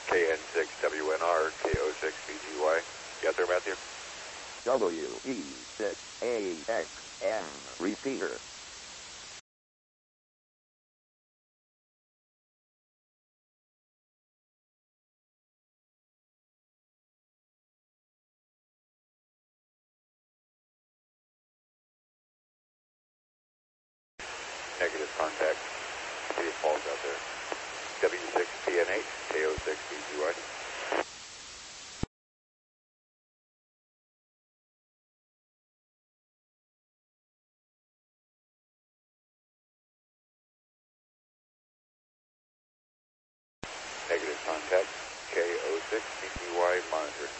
KN6WNR, KO6BGY. You out there, Matthew? WE6AXM repeater. Negative contact. City of Falls out there. W6PNH, KO6BGY. Negative contact. KO6BGY monitored.